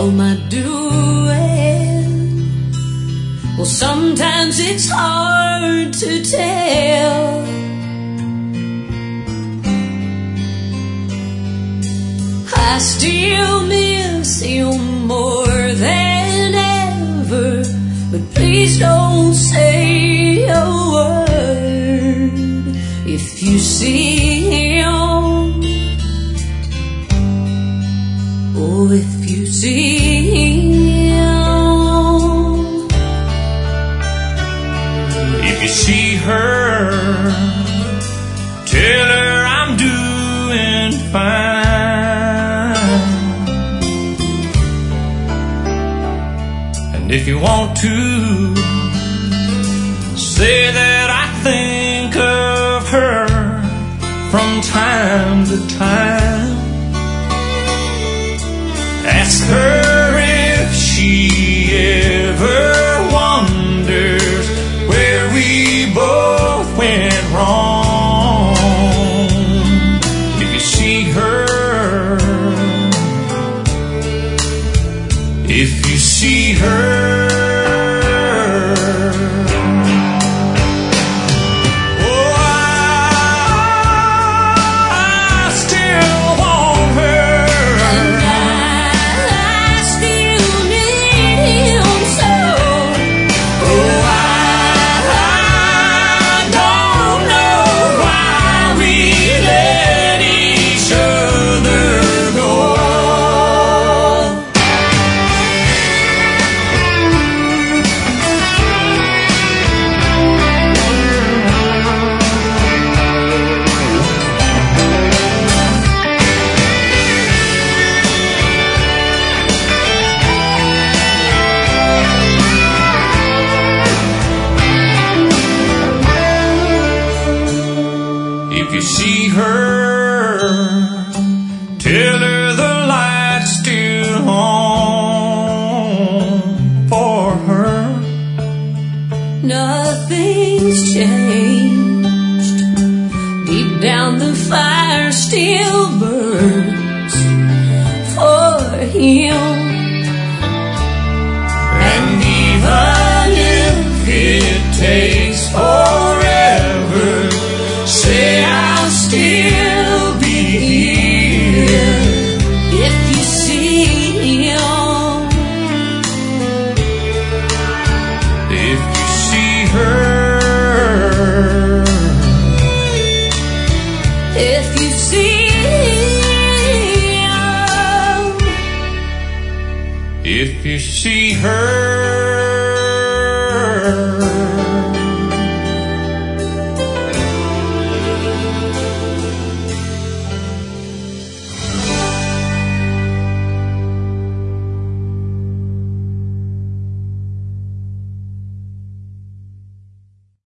all my doing. Well, sometimes it's hard to tell. I still miss you more than ever, but please don't say a word if you see him. Oh, if you see him. If you see her, tell her I'm doing fine. If you want to, say that I think of her from time to time. Ask her if she ever wonders where we both went wrong. If you see her, if you see her, if you see her, tell her the light's still on for her. Nothing's changed. Deep down the fire still burns for him. And even if it takes forever, say I'll still be here.